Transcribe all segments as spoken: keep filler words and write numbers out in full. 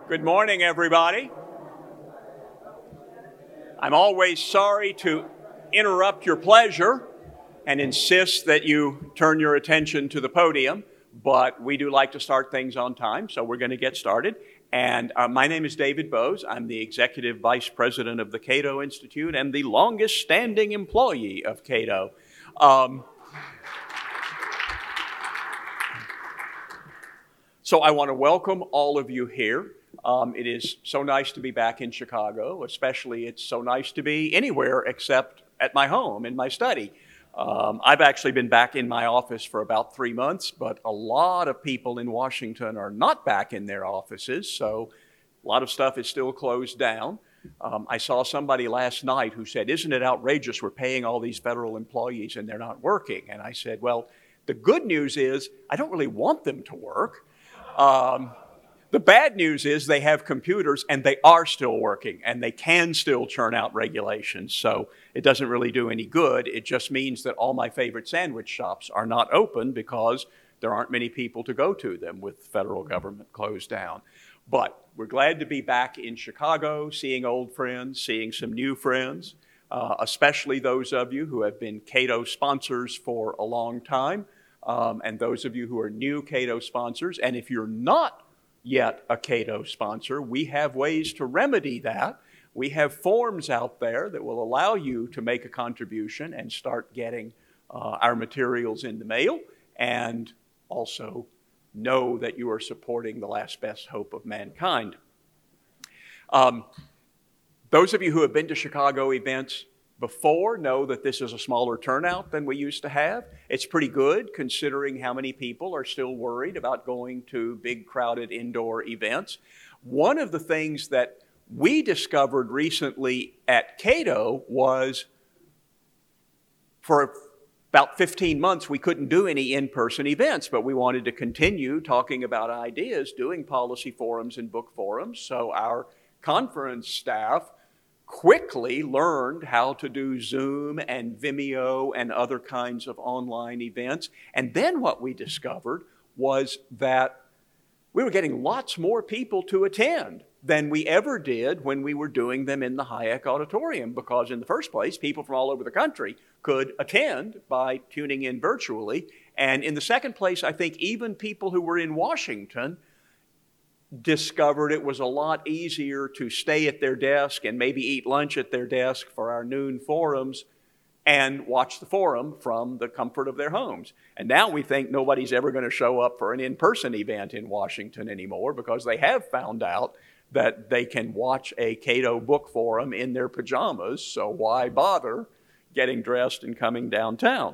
Good morning, everybody. I'm always sorry to interrupt your pleasure and insist that you turn your attention to the podium, but we do like to start things on time, so we're going to get started. And uh, my name is David Bose. I'm the Executive Vice President of the Cato Institute and the longest standing employee of Cato. Um, so I want to welcome all of you here. Um, it is so nice to be back in Chicago, especially it's so nice to be anywhere except at my home, in my study. Um, I've actually been back in my office for about three months, but a lot of people in Washington are not back in their offices, so a lot of stuff is still closed down. Um, I saw somebody last night who said, "Isn't it outrageous we're paying all these federal employees and they're not working?" And I said, well, the good news is I don't really want them to work. Um, The bad news is they have computers and they are still working and they can still churn out regulations. So it doesn't really do any good. It just means that all my favorite sandwich shops are not open because there aren't many people to go to them with the federal government closed down. But we're glad to be back in Chicago, seeing old friends, seeing some new friends, uh, especially those of you who have been Cato sponsors for a long time, um, and those of you who are new Cato sponsors. And if you're not yet a Cato sponsor, we have ways to remedy that. We have forms out there that will allow you to make a contribution and start getting uh, our materials in the mail, and also know that you are supporting the last best hope of mankind. Um, those of you who have been to Chicago events before know that this is a smaller turnout than we used to have. It's pretty good considering how many people are still worried about going to big crowded indoor events. One of the things that we discovered recently at Cato was for about fifteen months we couldn't do any in-person events, but we wanted to continue talking about ideas, doing policy forums and book forums. So our conference staff quickly learned how to do Zoom and Vimeo and other kinds of online events. And then what we discovered was that we were getting lots more people to attend than we ever did when we were doing them in the Hayek Auditorium, because in the first place, people from all over the country could attend by tuning in virtually. And in the second place, I think even people who were in Washington discovered it was a lot easier to stay at their desk and maybe eat lunch at their desk for our noon forums and watch the forum from the comfort of their homes. And now we think nobody's ever going to show up for an in-person event in Washington anymore because they have found out that they can watch a Cato book forum in their pajamas, so why bother getting dressed and coming downtown?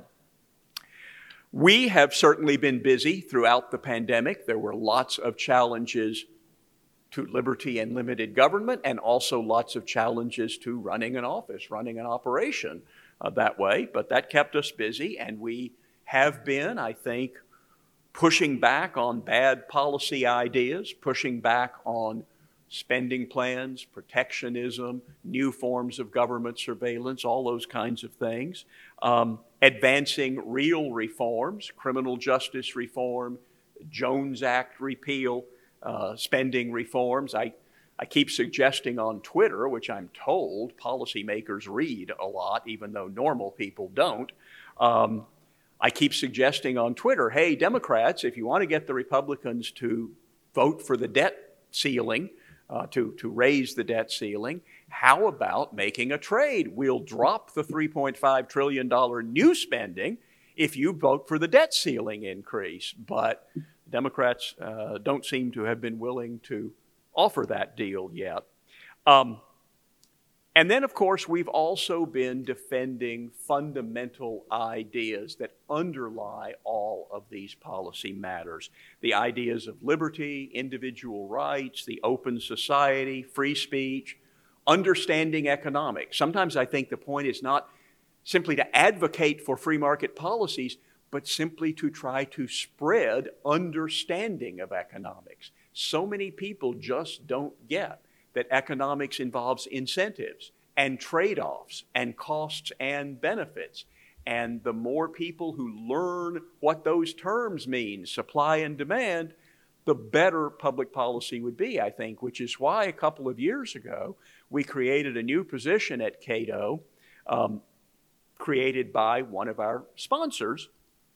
We have certainly been busy throughout the pandemic. There were lots of challenges to liberty and limited government, and also lots of challenges to running an office, running an operation uh, that way. But that kept us busy, and we have been, I think, pushing back on bad policy ideas, pushing back on spending plans, protectionism, new forms of government surveillance, all those kinds of things. Um, advancing real reforms, criminal justice reform, Jones Act repeal, uh, spending reforms. I, I keep suggesting on Twitter, which I'm told policymakers read a lot, even though normal people don't. Um, I keep suggesting on Twitter, hey, Democrats, if you want to get the Republicans to vote for the debt ceiling, Uh, to, to raise the debt ceiling, how about making a trade? We'll drop the three point five trillion dollars new spending if you vote for the debt ceiling increase. But Democrats uh, don't seem to have been willing to offer that deal yet. Um, and then, of course, we've also been defending fundamental ideas that underlie all of these policy matters. The ideas of liberty, individual rights, the open society, free speech, understanding economics. Sometimes I think the point is not simply to advocate for free market policies, but simply to try to spread understanding of economics. So many people just don't get that economics involves incentives and trade-offs and costs and benefits. And the more people who learn what those terms mean, supply and demand, the better public policy would be, I think, which is why a couple of years ago we created a new position at Cato, um, created by one of our sponsors,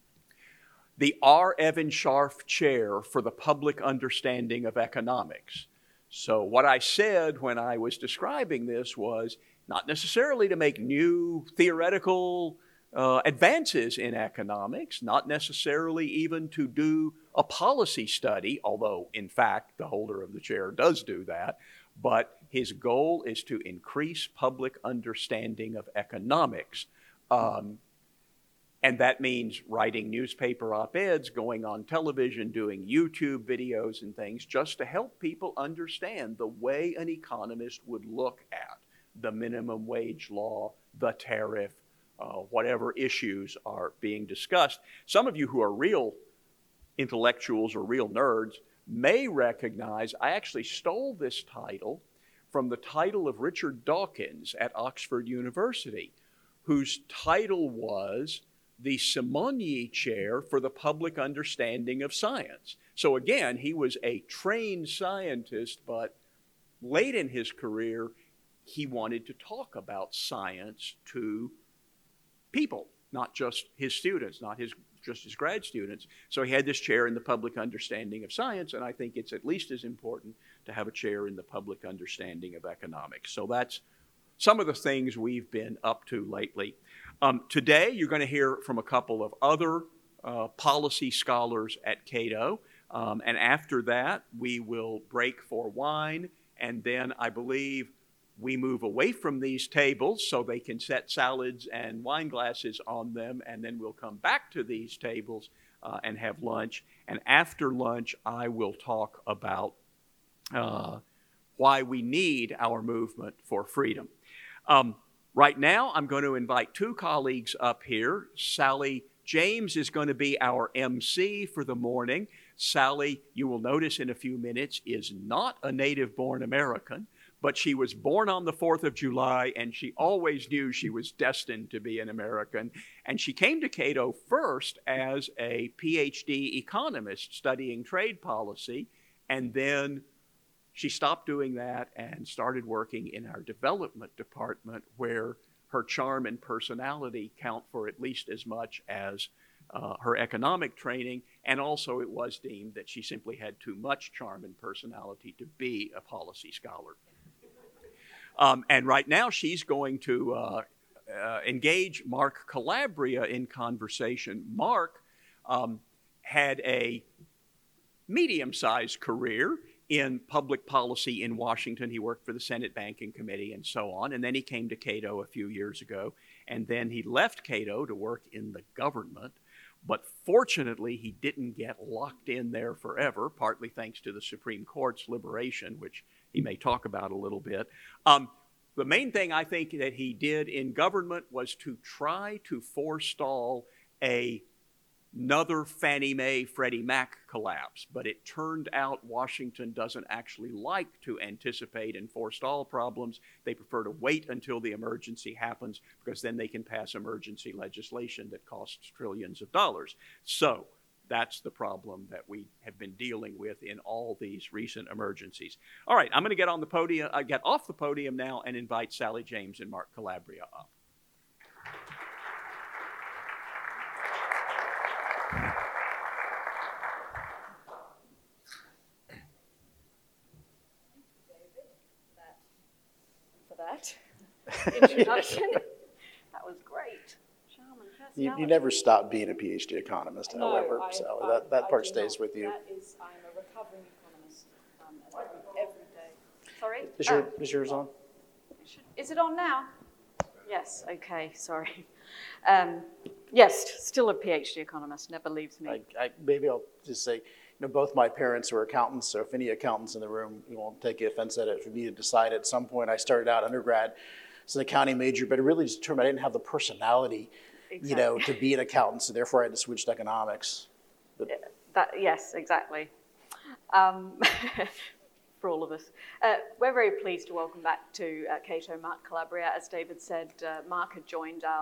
the R. Evan Scharf Chair for the Public Understanding of Economics. So what I said when I was describing this was not necessarily to make new theoretical uh, advances in economics, not necessarily even to do a policy study, although in fact the holder of the chair does do that, but his goal is to increase public understanding of economics. Um, and that means writing newspaper op-eds, going on television, doing YouTube videos and things, just to help people understand the way an economist would look at the minimum wage law, the tariff, uh, whatever issues are being discussed. Some of you who are real intellectuals or real nerds may recognize I actually stole this title from the title of Richard Dawkins at Oxford University, whose title was the Simonyi Chair for the Public Understanding of Science. So again, he was a trained scientist, but late in his career, he wanted to talk about science to people, not just his students, not his just his grad students. So he had this chair in the public understanding of science, and I think it's at least as important to have a chair in the public understanding of economics. So that's some of the things we've been up to lately. Um, today, you're going to hear from a couple of other uh, policy scholars at Cato, um, and after that, we will break for wine, and then I believe we move away from these tables so they can set salads and wine glasses on them, and then we'll come back to these tables uh, and have lunch. And after lunch, I will talk about uh, why we need our movement for freedom. Um, right now, I'm going to invite two colleagues up here. Sally James is going to be our M C for the morning. Sally, you will notice in a few minutes, is not a native-born American, but she was born on the fourth of July, and she always knew she was destined to be an American. And she came to Cato first as a P H D economist studying trade policy, and then she stopped doing that and started working in our development department, where her charm and personality count for at least as much as uh, her economic training. And also it was deemed that she simply had too much charm and personality to be a policy scholar. Um, and right now she's going to uh, uh, engage Mark Calabria in conversation. Mark um, had a medium-sized career in public policy in Washington. He worked for the Senate Banking Committee and so on. And then he came to Cato a few years ago. And then he left Cato to work in the government. But fortunately, he didn't get locked in there forever, partly thanks to the Supreme Court's liberation, which he may talk about a little bit. Um, the main thing I think that he did in government was to try to forestall a another Fannie Mae, Freddie Mac collapse, but it turned out Washington doesn't actually like to anticipate and forestall problems. They prefer to wait until the emergency happens, because then they can pass emergency legislation that costs trillions of dollars. So that's the problem that we have been dealing with in all these recent emergencies. All right, I'm going to get on the podium, uh, get off the podium now and invite Sally James and Mark Calabria up. Introduction. That was great. You, you never stop being a P H D economist, no, however, I, so I, that, that I part stays not. with you. That is, I'm a recovering economist um, every, every day. Sorry? Is, your, oh. is yours on? Is it on now? Yes, okay, sorry. Um, yes, still a P H D economist, never leaves me. I, I, maybe I'll just say, you know, both my parents were accountants, so if any accountants in the room, you won't take offense at it. For me to decide at some point, I started out undergrad as an accounting major, but it really just determined I didn't have the personality, exactly. you know, to be an accountant, so therefore I had to switch to economics. But, yeah, that, yes, exactly. Um, for all of us. Uh, we're very pleased to welcome back to uh, Cato Mark Calabria. As David said, uh, Mark had joined our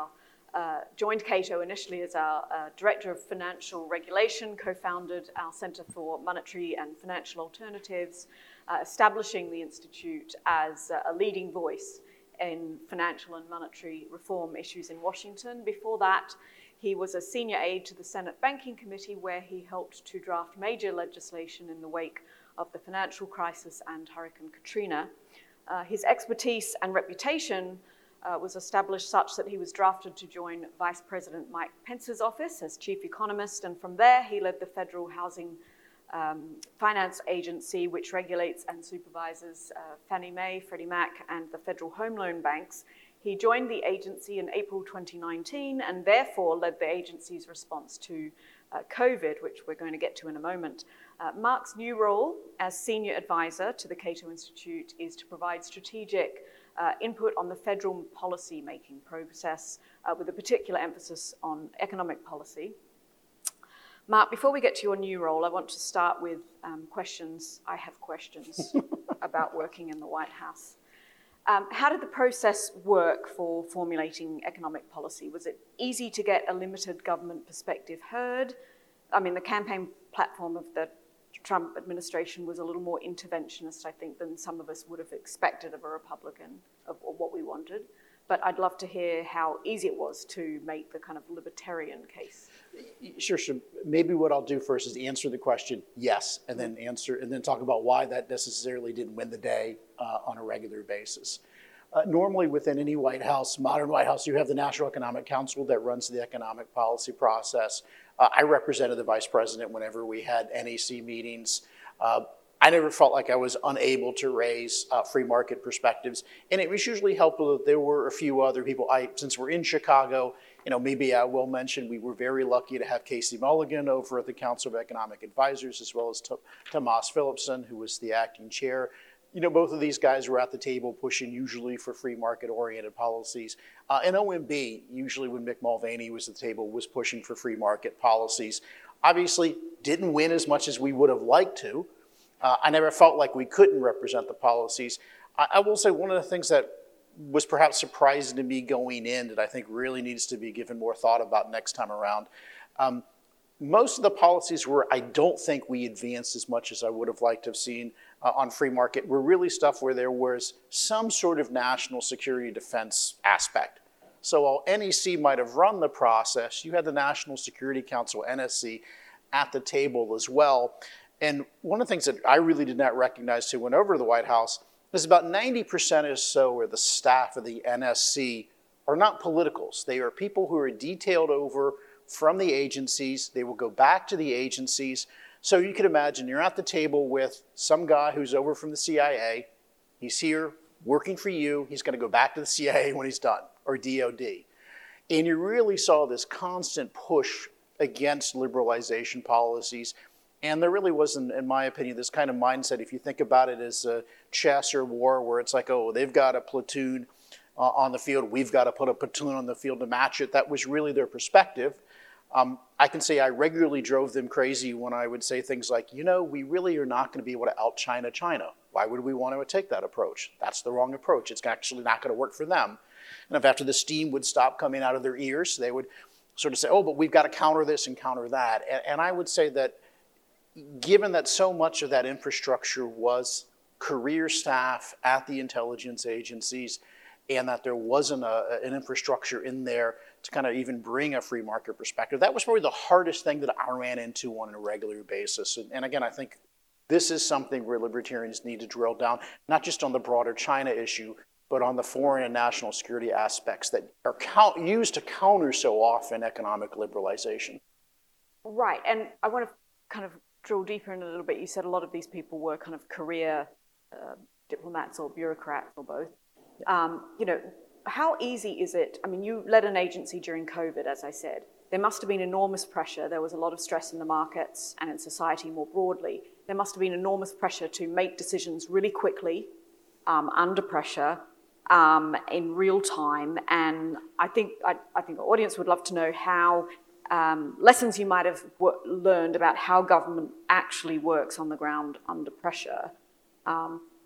uh, joined Cato initially as our uh, Director of Financial Regulation, co-founded our Center for Monetary and Financial Alternatives, uh, establishing the Institute as a leading voice in financial and monetary reform issues in Washington. Before that, he was a senior aide to the Senate Banking Committee, where he helped to draft major legislation in the wake of the financial crisis and Hurricane Katrina. Uh, his expertise and reputation uh, was established such that he was drafted to join Vice President Mike Pence's office as chief economist, and from there he led the Federal Housing um, Finance Agency, which regulates and supervises uh, Fannie Mae, Freddie Mac, and the Federal Home Loan Banks. He joined the agency in April twenty nineteen and therefore led the agency's response to uh, COVID, which we're going to get to in a moment. Uh, Mark's new role as senior advisor to the Cato Institute is to provide strategic uh, input on the federal policy-making process, uh, with a particular emphasis on economic policy. Mark, before we get to your new role, I want to start with um, questions. I have questions about working in the White House. Um, how did the process work for formulating economic policy? Was it easy to get a limited government perspective heard? I mean, the campaign platform of the Trump administration was a little more interventionist, I think, than some of us would have expected of a Republican, of, of what we wanted. But I'd love to hear how easy it was to make the kind of libertarian case. Sure, sure. Maybe what I'll do first is answer the question, yes, and then answer, and then talk about why that necessarily didn't win the day uh, on a regular basis. Uh, normally within any White House, modern White House, you have the National Economic Council that runs the economic policy process. Uh, I represented the vice president whenever we had N E C meetings. Uh, I never felt like I was unable to raise uh, free market perspectives, and it was usually helpful that there were a few other people. I, since we're in Chicago, you know, maybe I will mention we were very lucky to have Casey Mulligan over at the Council of Economic Advisors, as well as T- Tomas Philipson, who was the acting chair. You know, both of these guys were at the table pushing usually for free market-oriented policies. Uh, and O M B, usually when Mick Mulvaney was at the table, was pushing for free market policies. Obviously, didn't win as much as we would have liked to. Uh, I never felt like we couldn't represent the policies. I, I will say one of the things that was perhaps surprising to me going in that I think really needs to be given more thought about next time around. Um, most of the policies were, I don't think we advanced as much as I would have liked to have seen uh, on free market, were really stuff where there was some sort of national security defense aspect. So while N E C might have run the process, you had the National Security Council, N S C, at the table as well. And one of the things that I really did not recognize who went over to the White House is about ninety percent or so of the staff of the N S C are not politicals. They are people who are detailed over from the agencies. They will go back to the agencies. So you can imagine you're at the table with some guy who's over from the C I A. He's here working for you. He's going to go back to the C I A when he's done, or D O D. And you really saw this constant push against liberalization policies. And there really wasn't, in my opinion, this kind of mindset, if you think about it as a chess or war, where it's like, oh, they've got a platoon uh, on the field, we've got to put a platoon on the field to match it. That was really their perspective. Um, I can say I regularly drove them crazy when I would say things like, you know, we really are not going to be able to out-China China. Why would we want to take that approach? That's the wrong approach. It's actually not going to work for them. And if after the steam would stop coming out of their ears, they would sort of say, oh, but we've got to counter this and counter that. And, and I would say that given that so much of that infrastructure was career staff at the intelligence agencies, and that there wasn't a, an infrastructure in there to kind of even bring a free market perspective, that was probably the hardest thing that I ran into on a regular basis. And, and again, I think this is something where libertarians need to drill down, not just on the broader China issue, but on the foreign and national security aspects that are count, used to counter so often economic liberalization. Right, and I want to kind of drill deeper in a little bit. You said a lot of these people were kind of career uh, diplomats or bureaucrats or both. Um, you know, how easy is it? I mean, you led an agency during COVID, as I said. There must have been enormous pressure. There was a lot of stress in the markets and in society more broadly. There must have been enormous pressure to make decisions really quickly, um, under pressure, um, in real time. And I think I, I think our audience would love to know how um, lessons you might have w- learned about how government actually works on the ground under pressure. Um,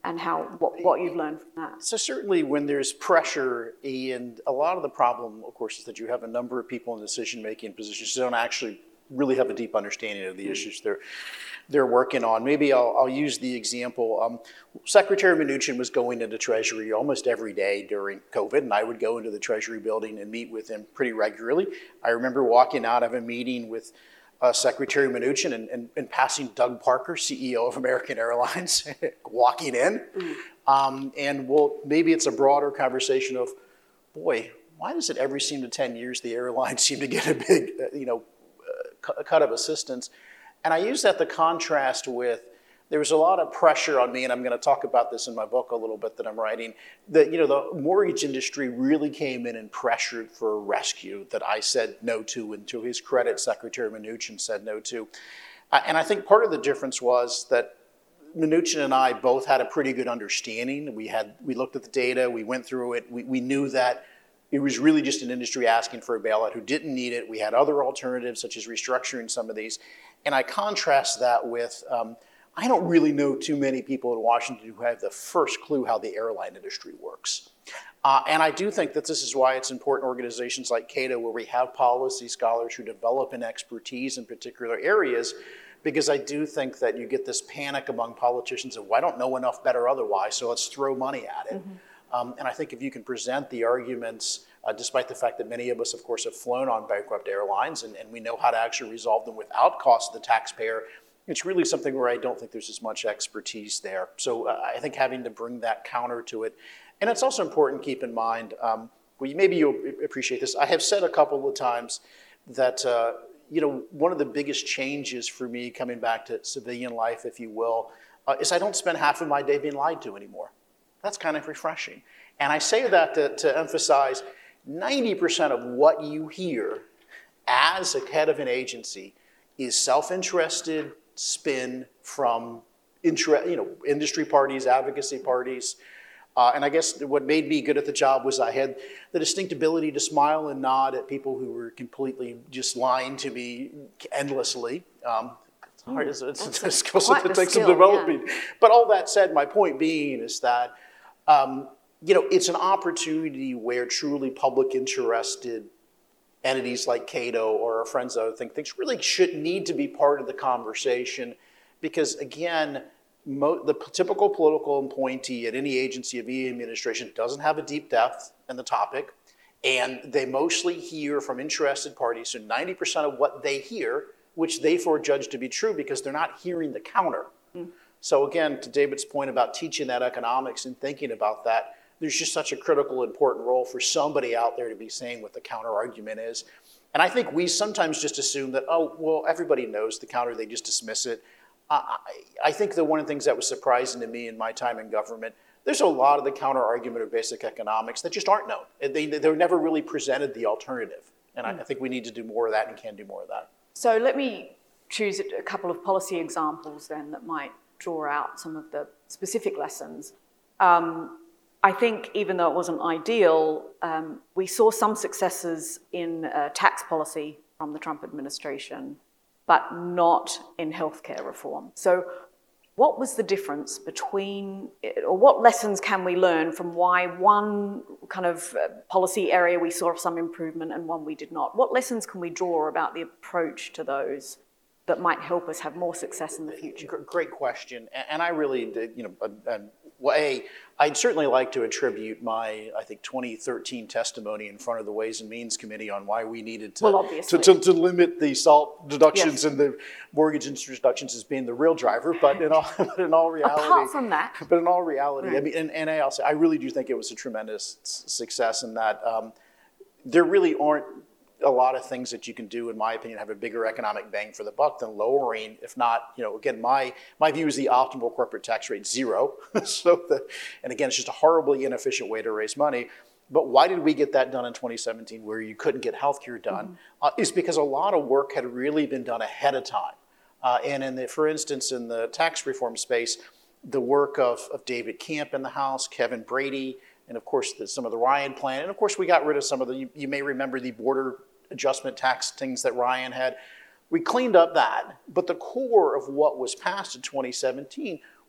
and how what, what you've learned from that. So certainly when there's pressure, and a lot of the problem, of course, is that you have a number of people in decision-making positions who don't actually really have a deep understanding of the issues they're they're working on. Maybe I'll, I'll use the example. Um, Secretary Mnuchin was going into Treasury almost every day during COVID, and I would go into the Treasury building and meet with him pretty regularly. I remember walking out of a meeting with uh, Secretary Mnuchin and, and, and passing Doug Parker, C E O of American Airlines, walking in. Mm. Um, and well, maybe it's a broader conversation of, boy, why does it every seem to ten years the airlines seem to get a big, uh, you know, uh, cut of assistance? And I use that to contrast with, there was a lot of pressure on me, and I'm going to talk about this in my book a little bit that I'm writing, that, you know, the mortgage industry really came in and pressured for a rescue that I said no to, and to his credit, Secretary Mnuchin said no to. Uh, and I think part of the difference was that Mnuchin and I both had a pretty good understanding. We had, we looked at the data, we went through it, we, we knew that it was really just an industry asking for a bailout who didn't need it. We had other alternatives, such as restructuring some of these. And I contrast that with, um, I don't really know too many people in Washington who have the first clue how the airline industry works. Uh, and I do think that this is why it's important organizations like Cato, where we have policy scholars who develop an expertise in particular areas, because I do think that you get this panic among politicians of, well, I don't know enough, better otherwise, so let's throw money at it. Mm-hmm. Um, and I think if you can present the arguments, uh, despite the fact that many of us, of course, have flown on bankrupt airlines, and, and we know how to actually resolve them without cost to the taxpayer, it's really something where I don't think there's as much expertise there. So uh, I think having to bring that counter to it. And it's also important to keep in mind, um, well, maybe you'll appreciate this. I have said a couple of times that, uh, you know, one of the biggest changes for me coming back to civilian life, if you will, uh, is I don't spend half of my day being lied to anymore. That's kind of refreshing. And I say that to, to emphasize ninety percent of what you hear as a head of an agency is self-interested spin from inter- you know, industry parties, advocacy parties. Uh, and I guess what made me good at the job was I had the distinct ability to smile and nod at people who were completely just lying to me endlessly. Um, it's hard. It's, it's a skill set that takes some developing. Yeah. But all that said, my point being is that Um, you know, it's an opportunity where truly public interested entities like Cato or our friends that I think things really should need to be part of the conversation, because again, mo- the p- typical political appointee at any agency of any administration doesn't have a deep depth in the topic, and they mostly hear from interested parties. So ninety percent of what they hear, which they forejudge to be true because they're not hearing the counter. Mm. So again, to David's point about teaching that economics and thinking about that, there's just such a critical, important role for somebody out there to be saying what the counter argument is. And I think we sometimes just assume that, oh, well, everybody knows the counter, they just dismiss it. Uh, I, I think that one of the things that was surprising to me in my time in government, there's a lot of the counter argument of basic economics that just aren't known. They, they're never really presented the alternative. And I, I think we need to do more of that and can do more of that. So let me choose a couple of policy examples then that might draw out some of the specific lessons. Um, I think even though it wasn't ideal, um, we saw some successes in uh, tax policy from the Trump administration, but not in healthcare reform. So what was the difference between, or what lessons can we learn from why one kind of policy area we saw some improvement and one we did not? What lessons can we draw about the approach to those that might help us have more success in the future? Great question. And I really, you know, uh, well, A, I'd certainly like to attribute my, I think, twenty thirteen testimony in front of the Ways and Means Committee on why we needed to, well, to, to, to limit the SALT deductions yes. and the mortgage interest deductions as being the real driver. But in all, in all reality, apart from that, but in all reality, right. I mean, and, and I also, I really do think it was a tremendous success in that um, there really aren't a lot of things that you can do, in my opinion, have a bigger economic bang for the buck than lowering, if not, you know, again, my my view is the optimal corporate tax rate zero. so, the, and again, it's just a horribly inefficient way to raise money. But why did we get that done in twenty seventeen where you couldn't get healthcare done? Mm-hmm. Uh, is because a lot of work had really been done ahead of time. Uh, and in the, for instance, in the tax reform space, the work of, of David Camp in the House, Kevin Brady, and of course the, some of the Ryan plan. And of course we got rid of some of the, you, you may remember the border adjustment tax things that Ryan had. We cleaned up that, but the core of what was passed in twenty seventeen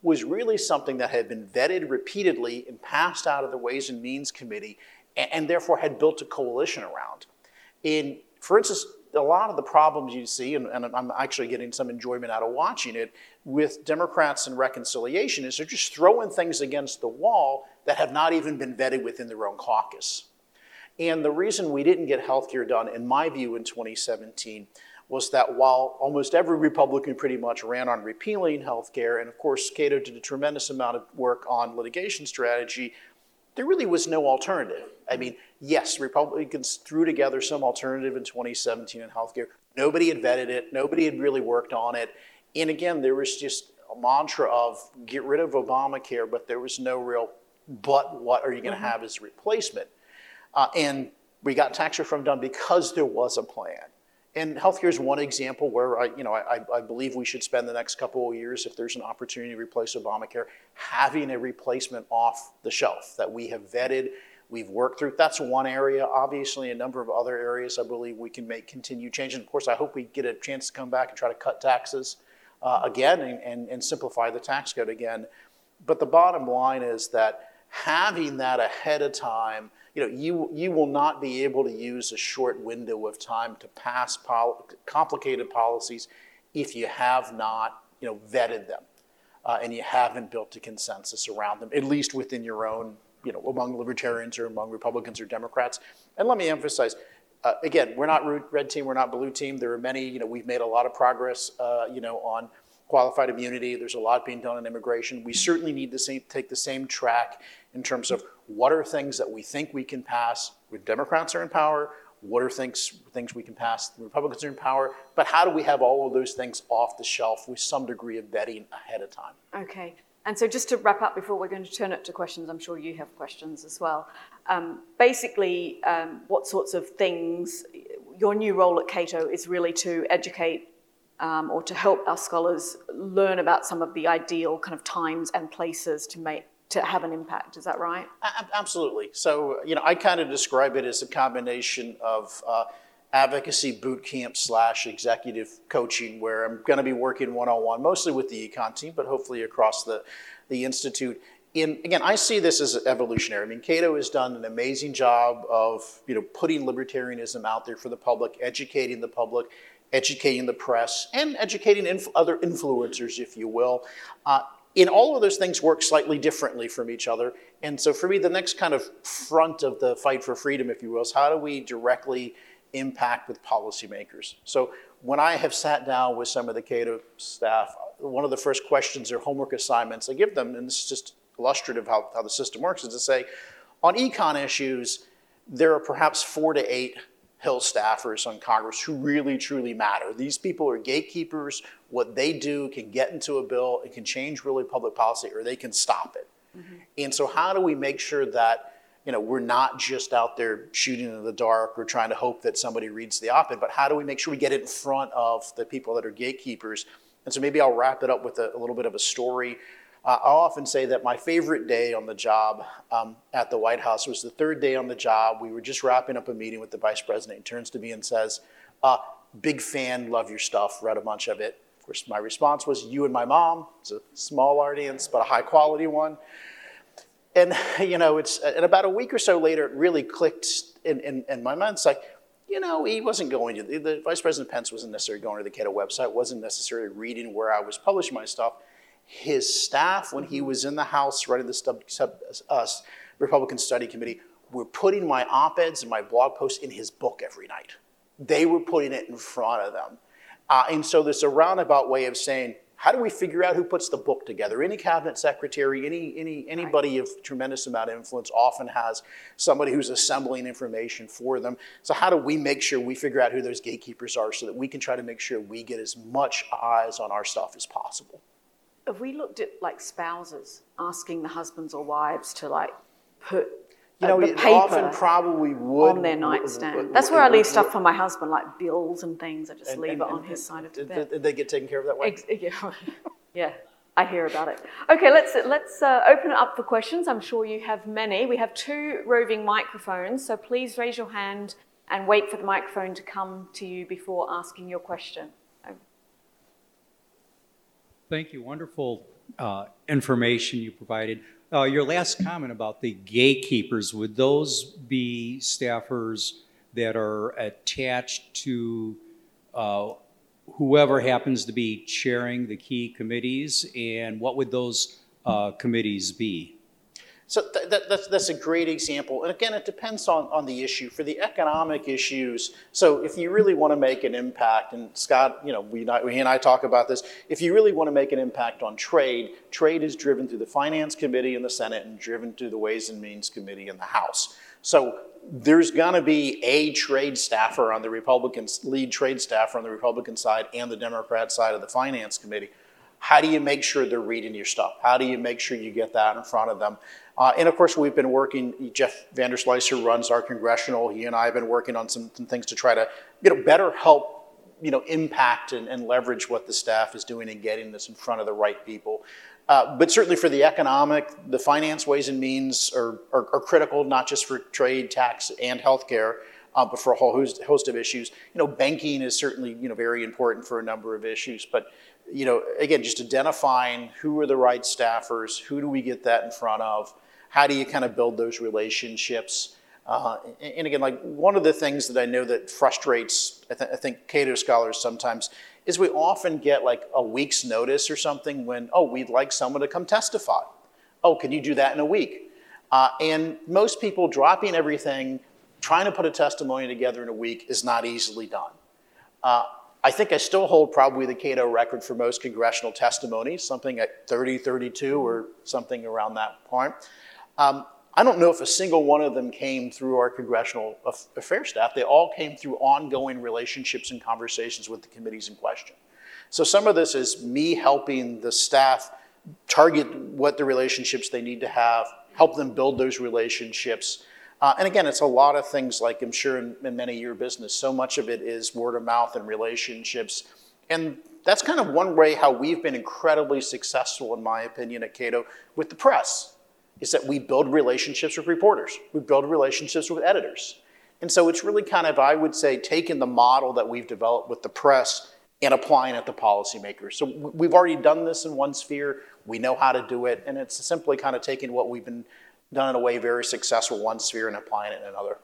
was really something that had been vetted repeatedly and passed out of the Ways and Means Committee, and, and therefore had built a coalition around. In, for instance, a lot of the problems you see, and, and I'm actually getting some enjoyment out of watching it, with Democrats and reconciliation is they're just throwing things against the wall that have not even been vetted within their own caucus. And the reason we didn't get health care done, in my view, in twenty seventeen, was that while almost every Republican pretty much ran on repealing health care, and of course Cato did a tremendous amount of work on litigation strategy, there really was no alternative. I mean, yes, Republicans threw together some alternative in twenty seventeen in health care. Nobody had vetted it. Nobody had really worked on it. And again, there was just a mantra of get rid of Obamacare, but there was no real, but what are you going to mm-hmm. have as a replacement? Uh, and we got tax reform done because there was a plan. And healthcare is one example where I, you know, I, I believe we should spend the next couple of years, if there's an opportunity to replace Obamacare, having a replacement off the shelf that we have vetted, we've worked through. That's one area. Obviously, a number of other areas I believe we can make continued change. And of course, I hope we get a chance to come back and try to cut taxes uh, again and, and, and simplify the tax code again. But the bottom line is that having that ahead of time, you know, you, you will not be able to use a short window of time to pass pol- complicated policies if you have not, you know, vetted them uh, and you haven't built a consensus around them, at least within your own, you know, among libertarians or among Republicans or Democrats. And let me emphasize, uh, again, we're not red team, we're not blue team. There are many, you know, we've made a lot of progress, uh, you know, on qualified immunity. There's a lot being done on immigration. We certainly need to same, take the same track in terms of what are things that we think we can pass when Democrats are in power, what are things, things we can pass when Republicans are in power, but how do we have all of those things off the shelf with some degree of vetting ahead of time? Okay, and so just to wrap up before we're going to turn it to questions, I'm sure you have questions as well. Um, basically, um, what sorts of things, your new role at Cato is really to educate Um, or to help our scholars learn about some of the ideal kind of times and places to make to have an impact. Is that right? A- absolutely. So, you know, I kind of describe it as a combination of uh, advocacy boot camp slash executive coaching, where I'm going to be working one-on-one, mostly with the econ team, but hopefully across the, the institute. In, again, I see this as evolutionary. I mean, Cato has done an amazing job of, you know, putting libertarianism out there for the public, educating the public, educating the press, and educating inf- other influencers, if you will. Uh, in all of those things work slightly differently from each other. And so for me, the next kind of front of the fight for freedom, if you will, is how do we directly impact with policymakers? So when I have sat down with some of the Cato staff, one of the first questions or homework assignments I give them, and this is just illustrative how, how the system works, is to say, on econ issues, there are perhaps four to eight Hill staffers on Congress who really, truly matter. These people are gatekeepers. What they do can get into a bill, it can change really public policy, or they can stop it. Mm-hmm. And so how do we make sure that, you know, we're not just out there shooting in the dark or trying to hope that somebody reads the op-ed, but how do we make sure we get it in front of the people that are gatekeepers? And so maybe I'll wrap it up with a, a little bit of a story. Uh, I'll often say that my favorite day on the job um, at the White House was the third day on the job. We were just wrapping up a meeting with the vice president. He turns to me and says, uh, big fan, love your stuff, read a bunch of it. Of course, my response was, you and my mom. It's a small audience, but a high quality one. And, you know, it's, and about a week or so later, it really clicked in, in, in my mind. It's like, you know, he wasn't going to, the, the Vice President Pence wasn't necessarily going to the Cato website, wasn't necessarily reading where I was publishing my stuff. His staff, when he was in the House running the sub, sub, uh, Republican Study Committee, were putting my op-eds and my blog posts in his book every night. They were putting it in front of them. Uh, and so there's a roundabout way of saying, how do we figure out who puts the book together? Any cabinet secretary, any, any anybody of tremendous amount of influence often has somebody who's assembling information for them. So how do we make sure we figure out who those gatekeepers are so that we can try to make sure we get as much eyes on our stuff as possible? Have we looked at like spouses asking the husbands or wives to like put you know, the it paper often probably would on their nightstand? That's where I leave stuff for my husband, like bills and things. I just and, leave and, it on and, his side of the did, bed. Did they get taken care of that way? Ex- yeah. Yeah, I hear about it. Okay, let's let's uh, open it up for questions. I'm sure you have many. We have two roving microphones, so please raise your hand and wait for the microphone to come to you before asking your question. Thank you. Wonderful uh, information you provided. Uh, your last comment about the gatekeepers, would those be staffers that are attached to uh, whoever happens to be chairing the key committees, and what would those uh, committees be? So th that, that's, that's a great example. And again, it depends on, on the issue. For the economic issues, so if you really want to make an impact, and Scott, you know, we, not, we and I talk about this, if you really want to make an impact on trade, trade is driven through the Finance Committee in the Senate and driven through the Ways and Means Committee in the House. So there's going to be a trade staffer on the Republican, lead trade staffer on the Republican side and the Democrat side of the Finance Committee. How do you make sure they're reading your stuff? How do you make sure you get that in front of them? Uh, and of course, we've been working, Jeff Vanderslice, who runs our congressional, he and I have been working on some, some things to try to, you know, better help, you know, impact and, and leverage what the staff is doing and getting this in front of the right people. Uh, but certainly for the economic, the finance, ways and means are, are, are critical, not just for trade, tax, and healthcare, uh, but for a whole host, host of issues. You know, banking is certainly, you know, very important for a number of issues. But, you know, again, just identifying who are the right staffers, who do we get that in front of, how do you kind of build those relationships? Uh, and, and again, like one of the things that I know that frustrates, I, th I think, Cato scholars sometimes, is we often get like a week's notice or something when, oh, we'd like someone to come testify. Oh, can you do that in a week? Uh, and most people dropping everything, trying to put a testimony together in a week is not easily done. Uh, I think I still hold probably the Cato record for most congressional testimonies, something at thirty, thirty-two or something around that point. Um, I don't know if a single one of them came through our congressional affairs staff. They all came through ongoing relationships and conversations with the committees in question. So some of this is me helping the staff target what the relationships they need to have, help them build those relationships. Uh, and again, it's a lot of things like I'm sure in, in many of your business, so much of it is word of mouth and relationships. And that's kind of one way how we've been incredibly successful, in my opinion, at Cato with the press, is that we build relationships with reporters. We build relationships with editors. And so it's really kind of, I would say, taking the model that we've developed with the press and applying it to policymakers. So we've already done this in one sphere. We know how to do it. And it's simply kind of taking what we've been done in a way very successful in one sphere and applying it in another.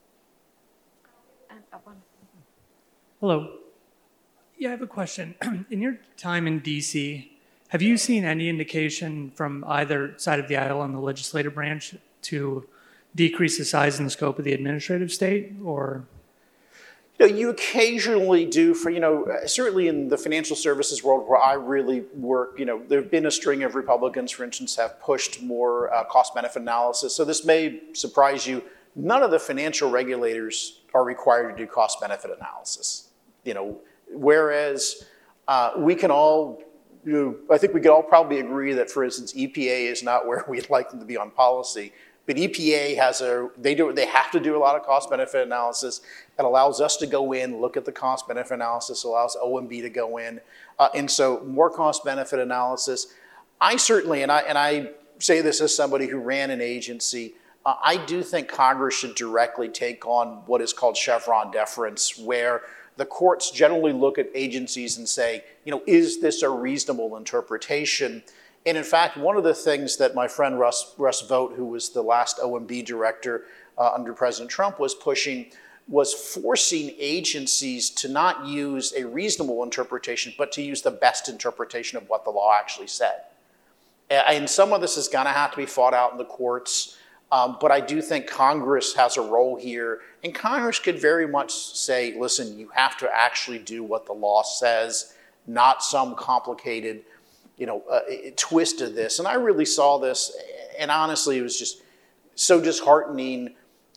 And uh, one. Hello. Yeah, I have a question. In your time in D C, have you seen any indication from either side of the aisle on the legislative branch to decrease the size and the scope of the administrative state, or? You know, you occasionally do for, you know, certainly in the financial services world where I really work, you know, there have been a string of Republicans, for instance, have pushed more uh, cost-benefit analysis. So this may surprise you. None of the financial regulators are required to do cost-benefit analysis. You know, whereas uh, we can all, you know, I think we could all probably agree that, for instance, E P A is not where we'd like them to be on policy. But E P A has a, they do, they have to do a lot of cost-benefit analysis. It allows us to go in, look at the cost-benefit analysis, allows O M B to go in. Uh, and so more cost-benefit analysis. I certainly, and I, and I say this as somebody who ran an agency, uh, I do think Congress should directly take on what is called Chevron deference, where the courts generally look at agencies and say, you know, is this a reasonable interpretation? And in fact, one of the things that my friend Russ, Russ Vought, who was the last O M B director uh, under President Trump, was pushing, was forcing agencies to not use a reasonable interpretation, but to use the best interpretation of what the law actually said. And some of this is gonna have to be fought out in the courts, um, but I do think Congress has a role here, and Congress could very much say, listen, you have to actually do what the law says, not some complicated, you know, uh, twist of this. And I really saw this, and honestly, it was just so disheartening.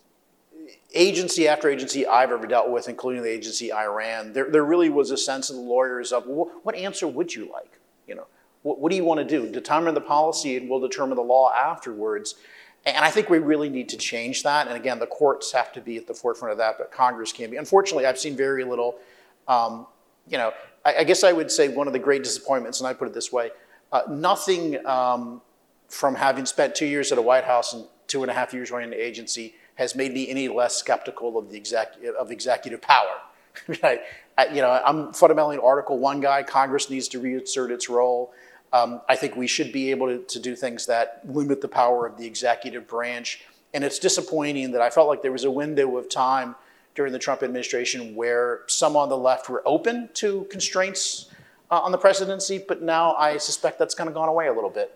Agency after agency I've ever dealt with, including the agency I ran, there, there really was a sense of the lawyers of, well, what answer would you like? You know, what, what do you want to do? Determine the policy and we'll determine the law afterwards. And I think we really need to change that. And again, the courts have to be at the forefront of that, but Congress can be. Unfortunately, I've seen very little, um, you know, I, I guess I would say one of the great disappointments, and I put it this way, uh, nothing um, from having spent two years at a White House and two and a half years running an agency has made me any less skeptical of the exec of executive power. Right? I, you know, I'm fundamentally an Article One guy. Congress needs to reassert its role. Um, I think we should be able to, to do things that limit the power of the executive branch. And it's disappointing that I felt like there was a window of time during the Trump administration where some on the left were open to constraints uh, on the presidency, but now I suspect that's kind of gone away a little bit.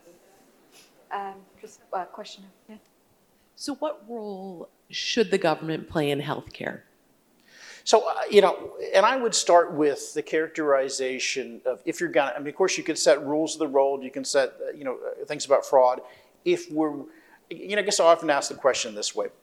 Um, just a question. Yeah. So what role should the government play in healthcare? So, uh, you know, and I would start with the characterization of if you're gonna, I mean, of course you could set rules of the road, you can set, uh, you know, uh, things about fraud. If we're, you know, I guess I often ask the question this way.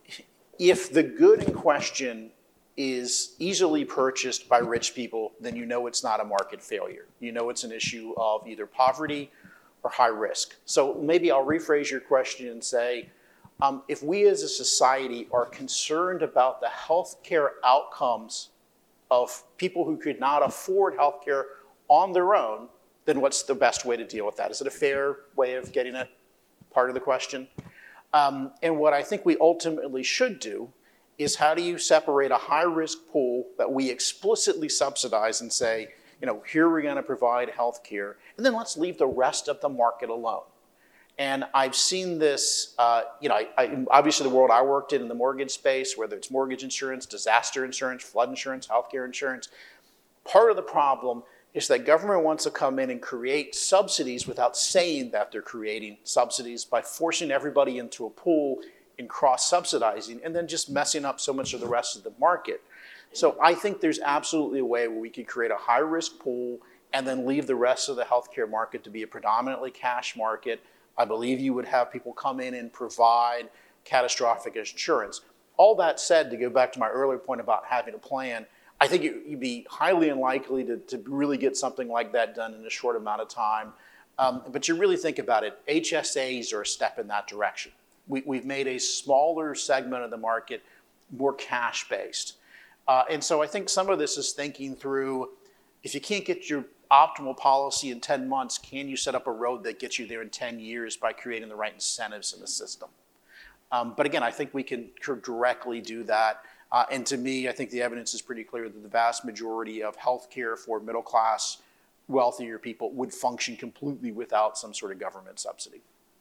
If the good in question is easily purchased by rich people, then you know it's not a market failure. You know it's an issue of either poverty or high risk. So maybe I'll rephrase your question and say, Um, if we as a society are concerned about the healthcare outcomes of people who could not afford healthcare on their own, then what's the best way to deal with that? Is it a fair way of getting at part of the question? Um, and what I think we ultimately should do is how do you separate a high-risk pool that we explicitly subsidize and say, you know, here we're going to provide healthcare, and then let's leave the rest of the market alone. And I've seen this, uh, you know, I, I, obviously the world I worked in in the mortgage space, whether it's mortgage insurance, disaster insurance, flood insurance, healthcare insurance, part of the problem is that government wants to come in and create subsidies without saying that they're creating subsidies by forcing everybody into a pool and cross-subsidizing and then just messing up so much of the rest of the market. So I think there's absolutely a way where we could create a high-risk pool and then leave the rest of the healthcare market to be a predominantly cash market. I believe you would have people come in and provide catastrophic insurance. All that said, to go back to my earlier point about having a plan, I think it, you'd be highly unlikely to, to really get something like that done in a short amount of time. Um, but you really think about it, H S As are a step in that direction. We, we've made a smaller segment of the market more cash-based. Uh, and so I think some of this is thinking through, if you can't get your optimal policy in ten months, can you set up a road that gets you there in ten years by creating the right incentives in the system? Um, but again, I think we can directly do that. Uh, and to me, I think the evidence is pretty clear that the vast majority of healthcare for middle class, wealthier people would function completely without some sort of government subsidy.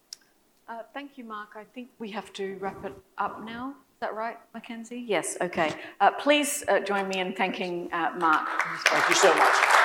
Uh, thank you, Mark. I think we have to wrap it up now. Is that right, Mackenzie? Yes, okay. Uh, please uh, join me in thanking uh, Mark. Thank you so much.